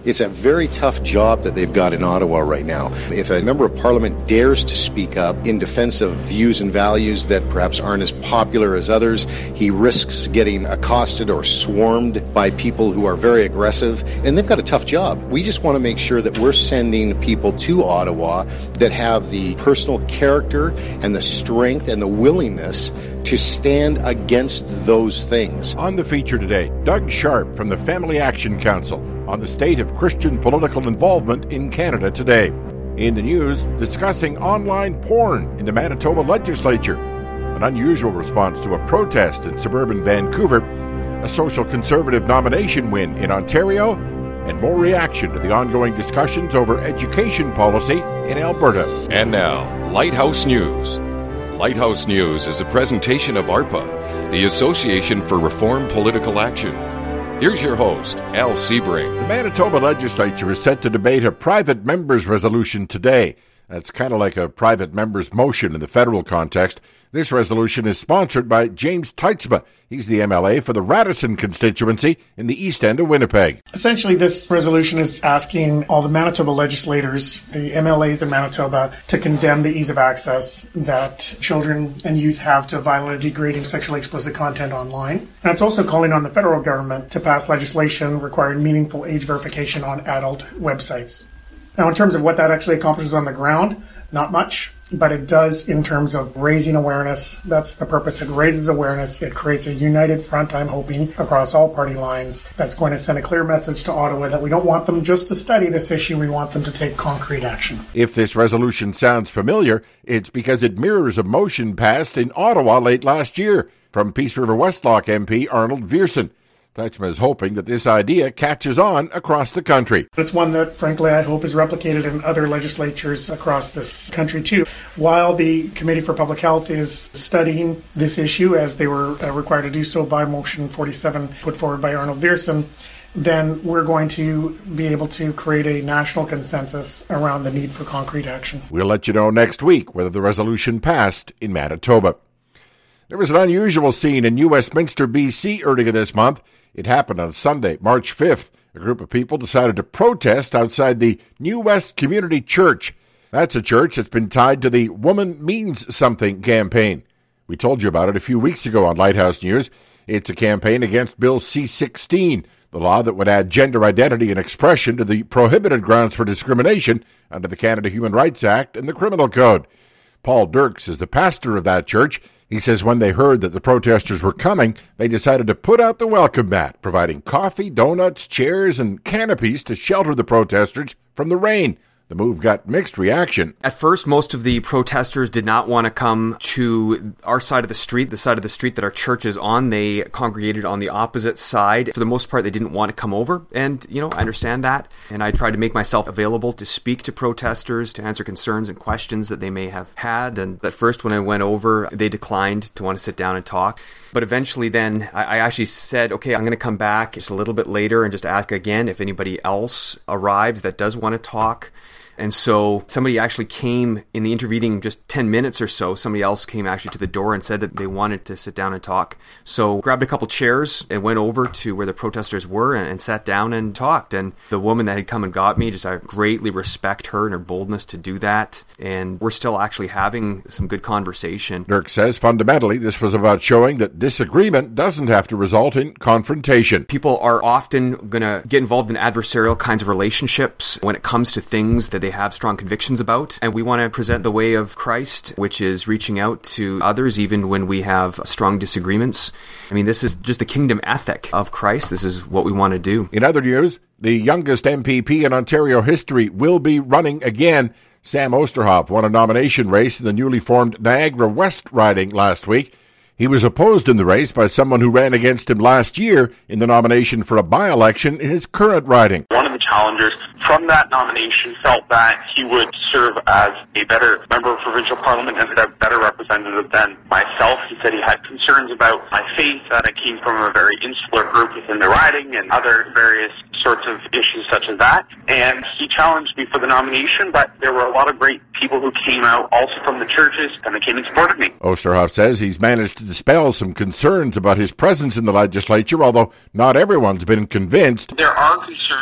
It's a very tough job that they've got in Ottawa right now. If a member of Parliament dares to speak up in defense of views and values that perhaps aren't as popular as others, he risks getting accosted or swarmed by people who are very aggressive, and they've got a tough job. We just want to make sure that we're sending people to Ottawa that have the personal character and the strength and the willingness to stand against those things. On the feature today, Doug Sharp from the Family Action Council on the state of Christian political involvement in Canada today. In the news, discussing online porn in the Manitoba legislature, an unusual response to a protest in suburban Vancouver, a social conservative nomination win in Ontario, and more reaction to the ongoing discussions over education policy in Alberta. And now, Lighthouse News. Lighthouse News is a presentation of ARPA, the Association for Reform Political Action. Here's your host, Al Sebring. The Manitoba legislature is set to debate a private member's resolution today. That's kind of like a private member's motion in the federal context. This resolution is sponsored by James Teitzma. He's the MLA for the Radisson constituency in the east end of Winnipeg. Essentially, this resolution is asking all the Manitoba legislators, the MLAs in Manitoba, to condemn the ease of access that children and youth have to violent, degrading, sexually explicit content online. And it's also calling on the federal government to pass legislation requiring meaningful age verification on adult websites. Now, in terms of what that actually accomplishes on the ground, not much, but it does in terms of raising awareness. That's the purpose. It raises awareness. It creates a united front, I'm hoping, across all party lines. That's going to send a clear message to Ottawa that we don't want them just to study this issue. We want them to take concrete action. If this resolution sounds familiar, it's because it mirrors a motion passed in Ottawa late last year from Peace River Westlock MP Arnold Viersen. Teitzma is hoping that this idea catches on across the country. It's one that, frankly, I hope is replicated in other legislatures across this country, too. While the Committee for Public Health is studying this issue, as they were required to do so by Motion 47 put forward by Arnold Viersen, then we're going to be able to create a national consensus around the need for concrete action. We'll let you know next week whether the resolution passed in Manitoba. There was an unusual scene in New Westminster, BC earlier this month. It happened on Sunday, March 5th. A group of people decided to protest outside the New West Community Church. That's a church that's been tied to the Woman Means Something campaign. We told you about it a few weeks ago on Lighthouse News. It's a campaign against Bill C-16, the law that would add gender identity and expression to the prohibited grounds for discrimination under the Canada Human Rights Act and the Criminal Code. Paul Dirks is the pastor of that church. He says when they heard that the protesters were coming, they decided to put out the welcome mat, providing coffee, donuts, chairs, and canopies to shelter the protesters from the rain. The move got mixed reaction. At first, most of the protesters did not want to come to our side of the street, the side of the street that our church is on. They congregated on the opposite side. For the most part, they didn't want to come over. And, I understand that. And I tried to make myself available to speak to protesters, to answer concerns and questions that they may have had. And at first, when I went over, they declined to want to sit down and talk. But eventually then I actually said, okay, I'm going to come back just a little bit later and just ask again if anybody else arrives that does want to talk. And so somebody actually came in the intervening just 10 minutes or so. Somebody else came actually to the door and said that they wanted to sit down and talk. So grabbed a couple chairs and went over to where the protesters were and sat down and talked. And the woman that had come and got me, I greatly respect her and her boldness to do that. And we're still actually having some good conversation. Dirk says fundamentally this was about showing that disagreement doesn't have to result in confrontation. People are often going to get involved in adversarial kinds of relationships when it comes to things that they have strong convictions about. And we want to present the way of Christ, which is reaching out to others even when we have strong disagreements. I mean, this is just the kingdom ethic of Christ. This is what we want to do. In other news, the youngest MPP in Ontario history will be running again. Sam Oosterhoff won a nomination race in the newly formed Niagara West riding last week. He was opposed in the race by someone who ran against him last year in the nomination for a by-election in his current riding. One of the challengers from that nomination felt that he would serve as a better member of provincial parliament and a better representative than myself. He said he had concerns about my faith, that I came from a very insular group within the riding and other various sorts of issues such as that. And he challenged me for the nomination, but there were a lot of great people who came out also from the churches and they came and supported me. Oosterhoff says he's managed to dispel some concerns about his presence in the legislature, although not everyone's been convinced. There are concerns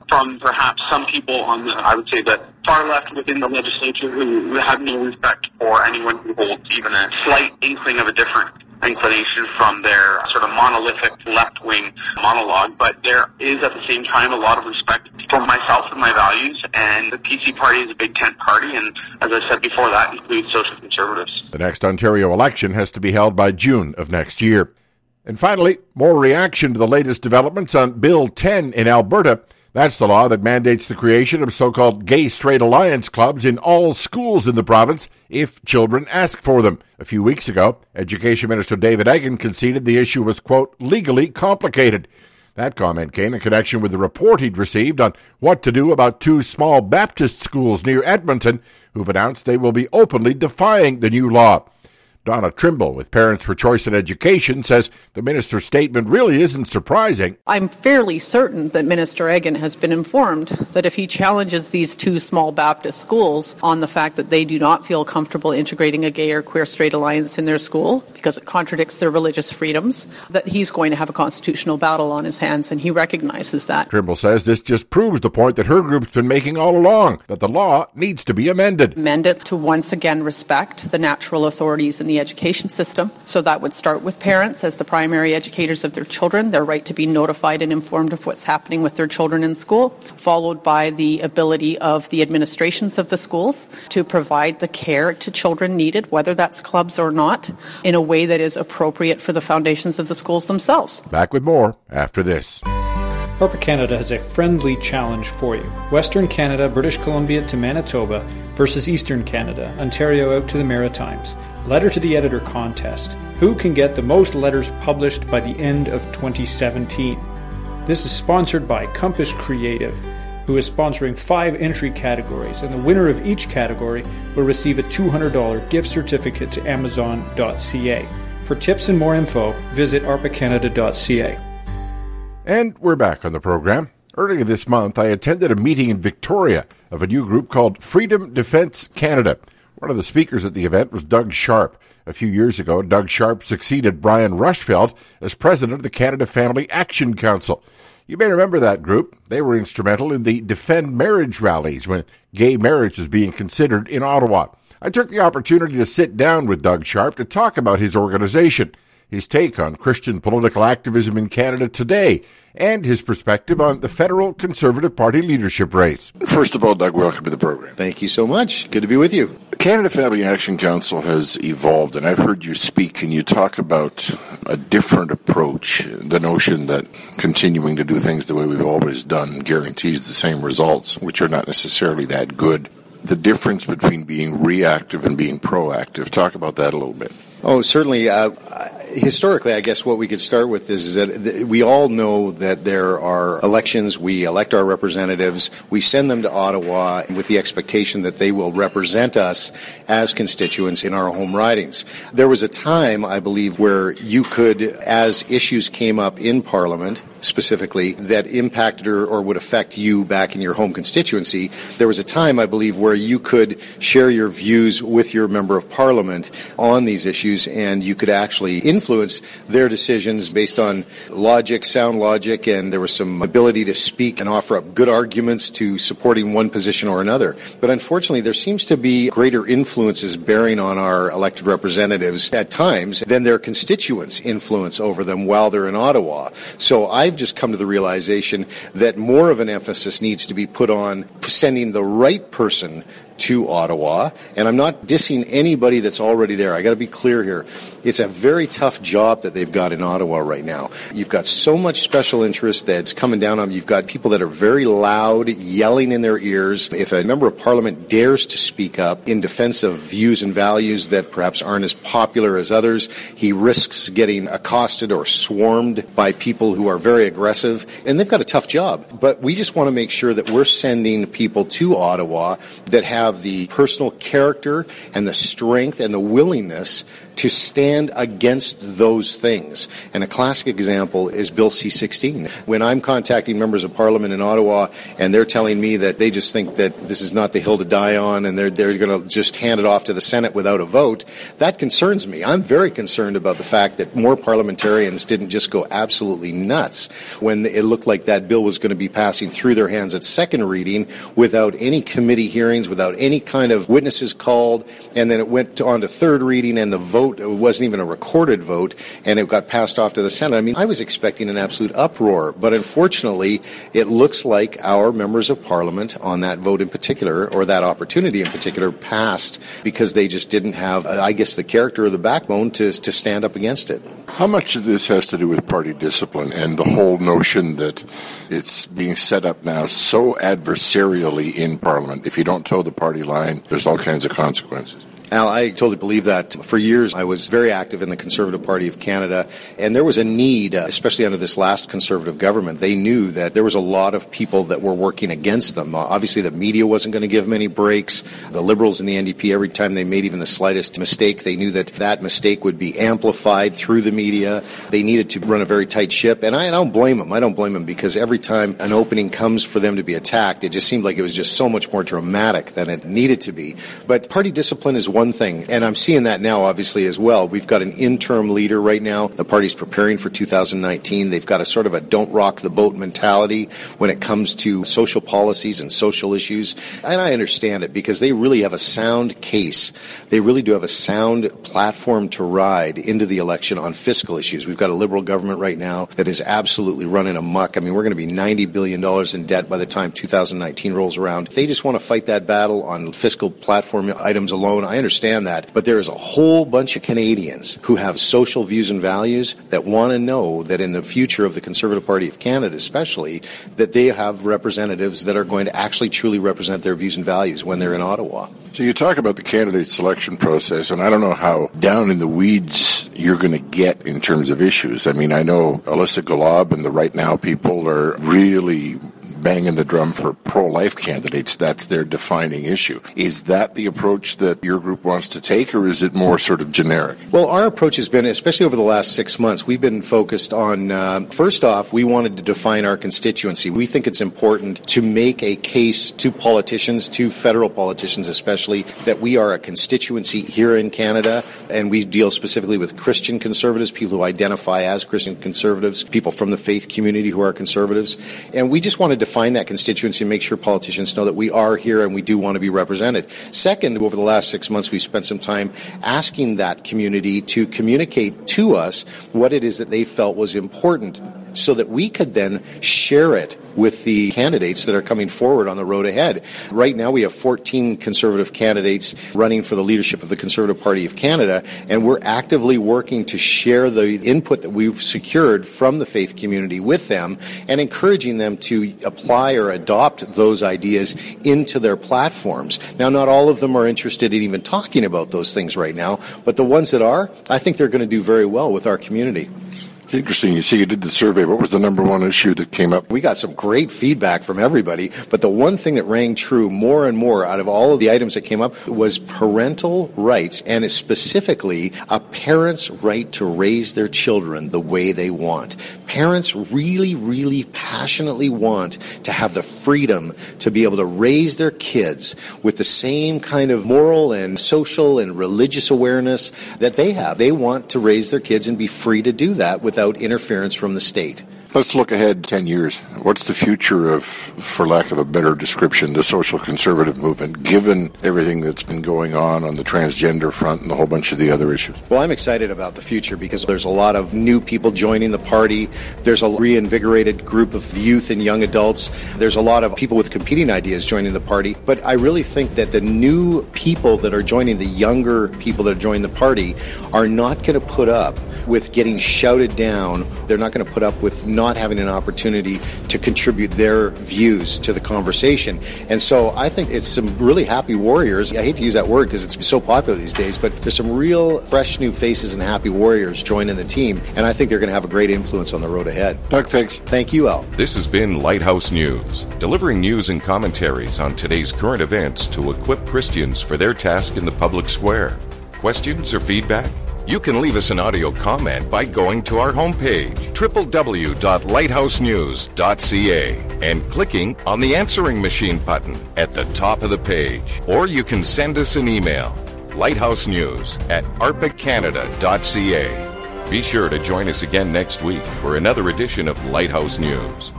from perhaps some people on the, I would say, the far left within the legislature who have no respect for anyone who holds even a slight inkling of a different inclination from their sort of monolithic left-wing monologue. But there is at the same time a lot of respect for myself and my values, and the PC party is a big tent party, and as I said before, that includes social conservatives. The next Ontario election has to be held by June of next year. And finally, more reaction to the latest developments on Bill 10 in Alberta. That's the law that mandates the creation of so-called gay-straight alliance clubs in all schools in the province if children ask for them. A few weeks ago, Education Minister David Eggen conceded the issue was, quote, legally complicated. That comment came in connection with the report he'd received on what to do about two small Baptist schools near Edmonton who've announced they will be openly defying the new law. Donna Trimble with Parents for Choice in Education says the minister's statement really isn't surprising. I'm fairly certain that Minister Eggen has been informed that if he challenges these two small Baptist schools on the fact that they do not feel comfortable integrating a gay or queer straight alliance in their school because it contradicts their religious freedoms, that he's going to have a constitutional battle on his hands, and he recognizes that. Trimble says this just proves the point that her group's been making all along, that the law needs to be amended. Amend it to once again respect the natural authorities in the education system. So that would start with parents as the primary educators of their children, their right to be notified and informed of what's happening with their children in school, followed by the ability of the administrations of the schools to provide the care to children needed, whether that's clubs or not, in a way that is appropriate for the foundations of the schools themselves. Back with more after this. ARPA Canada has a friendly challenge for you. Western Canada, British Columbia to Manitoba versus Eastern Canada, Ontario out to the Maritimes. Letter to the Editor contest. Who can get the most letters published by the end of 2017? This is sponsored by Compass Creative, who is sponsoring 5 entry categories, and the winner of each category will receive a $200 gift certificate to Amazon.ca. For tips and more info, visit arpacanada.ca. And we're back on the program. Earlier this month, I attended a meeting in Victoria of a new group called Freedom Defence Canada. One of the speakers at the event was Doug Sharp. A few years ago, Doug Sharp succeeded Brian Rushfeld as president of the Canada Family Action Council. You may remember that group. They were instrumental in the Defend Marriage rallies when gay marriage was being considered in Ottawa. I took the opportunity to sit down with Doug Sharp to talk about his organization, his take on Christian political activism in Canada today, and his perspective on the federal Conservative Party leadership race. First of all, Doug, welcome to the program. Thank you so much. Good to be with you. The Canada Family Action Council has evolved, and I've heard you speak, and you talk about a different approach, the notion that continuing to do things the way we've always done guarantees the same results, which are not necessarily that good. The difference between being reactive and being proactive. Talk about that a little bit. Oh, certainly. Historically, I guess what we could start with is that we all know that there are elections. We elect our representatives. We send them to Ottawa with the expectation that they will represent us as constituents in our home ridings. There was a time, I believe, where you could, as issues came up in Parliament, specifically, that impacted or would affect you back in your home constituency, there was a time, I believe, where you could share your views with your member of Parliament on these issues, and you could actually influence their decisions based on logic, sound logic, and there was some ability to speak and offer up good arguments to supporting one position or another. But unfortunately, there seems to be greater influences bearing on our elected representatives at times than their constituents' influence over them while they're in Ottawa. So I've just come to the realization that more of an emphasis needs to be put on sending the right person to Ottawa, and I'm not dissing anybody that's already there. I got to be clear here. It's a very tough job that they've got in Ottawa right now. You've got so much special interest that's coming down on you. You've got people that are very loud, yelling in their ears. If a member of Parliament dares to speak up in defense of views and values that perhaps aren't as popular as others, he risks getting accosted or swarmed by people who are very aggressive, and they've got a tough job. But we just want to make sure that we're sending people to Ottawa that have the personal character and the strength and the willingness to stand against those things. And a classic example is Bill C-16. When I'm contacting members of Parliament in Ottawa and they're telling me that they just think that this is not the hill to die on and they're going to just hand it off to the Senate without a vote, that concerns me. I'm very concerned about the fact that more parliamentarians didn't just go absolutely nuts when it looked like that bill was going to be passing through their hands at second reading without any committee hearings, without any kind of witnesses called, and then it went on to third reading and the vote, it wasn't even a recorded vote, and it got passed off to the Senate. I mean, I was expecting an absolute uproar, but unfortunately, it looks like our members of Parliament on that vote in particular, or that opportunity in particular, passed because they just didn't have, I guess, the character or the backbone to stand up against it. How much of this has to do with party discipline and the whole notion that it's being set up now so adversarially in Parliament? If you don't toe the party line, there's all kinds of consequences. Al, I totally believe that. For years, I was very active in the Conservative Party of Canada, and there was a need, especially under this last Conservative government. They knew that there was a lot of people that were working against them. Obviously, the media wasn't going to give them any breaks. The Liberals and the NDP, every time they made even the slightest mistake, they knew that that mistake would be amplified through the media. They needed to run a very tight ship, and I don't blame them. I don't blame them because every time an opening comes for them to be attacked, it just seemed like it was just so much more dramatic than it needed to be. But party discipline is one thing, and I'm seeing that now obviously as well. We've got an interim leader right now. The party's preparing for 2019. They've got a sort of a don't rock the boat mentality when it comes to social policies and social issues, and I understand it because they really have a sound case. They really do have a sound platform to ride into the election on fiscal issues. We've got a Liberal government right now that is absolutely running amok. I mean, we're going to be $90 billion in debt by the time 2019 rolls around. If they just want to fight that battle on fiscal platform items alone, I understand that, but there is a whole bunch of Canadians who have social views and values that want to know that in the future of the Conservative Party of Canada especially, that they have representatives that are going to actually truly represent their views and values when they're in Ottawa. So you talk about the candidate selection process, and I don't know how down in the weeds you're going to get in terms of issues. I mean, I know Alyssa Golub and the Right Now people are really banging the drum for pro-life candidates. That's their defining issue. Is that the approach that your group wants to take, or is it more sort of generic? Well, our approach has been, especially over the last 6 months, we've been focused on, first off, we wanted to define our constituency. We think it's important to make a case to politicians, to federal politicians especially, that we are a constituency here in Canada, and we deal specifically with Christian conservatives, people who identify as Christian conservatives, people from the faith community who are conservatives, and we just want to define that constituency and make sure politicians know that we are here and we do want to be represented. Second, over the last 6 months, we've spent some time asking that community to communicate to us what it is that they felt was important so that we could then share it with the candidates that are coming forward on the road ahead. Right now we have 14 Conservative candidates running for the leadership of the Conservative Party of Canada, and we're actively working to share the input that we've secured from the faith community with them and encouraging them to apply or adopt those ideas into their platforms. Now, not all of them are interested in even talking about those things right now, but the ones that are, I think they're going to do very well with our community. It's interesting. You see, you did the survey. What was the number one issue that came up? We got some great feedback from everybody, but the one thing that rang true more and more out of all of the items that came up was parental rights, and it's specifically a parent's right to raise their children the way they want. Parents really, really passionately want to have the freedom to be able to raise their kids with the same kind of moral and social and religious awareness that they have. They want to raise their kids and be free to do that without interference from the state. Let's look ahead 10 years. What's the future of, for lack of a better description, the social conservative movement, given everything that's been going on the transgender front and a whole bunch of the other issues? Well, I'm excited about the future because there's a lot of new people joining the party. There's a reinvigorated group of youth and young adults. There's a lot of people with competing ideas joining the party. But I really think that the new people that are joining, the younger people that are joining the party, are not going to put up with getting shouted down. They're not going to put up with not having an opportunity to contribute their views to the conversation. And so I think it's some really happy warriors. I hate to use that word because it's so popular these days, but there's some real fresh new faces and happy warriors joining the team, and I think they're going to have a great influence on the road ahead. Doug, thanks. Thank you, Al. This has been Lighthouse News, delivering news and commentaries on today's current events to equip Christians for their task in the public square. Questions or feedback? You can leave us an audio comment by going to our homepage, www.lighthousenews.ca, and clicking on the answering machine button at the top of the page. Or you can send us an email, lighthousenews@arpacanada.ca. Be sure to join us again next week for another edition of Lighthouse News.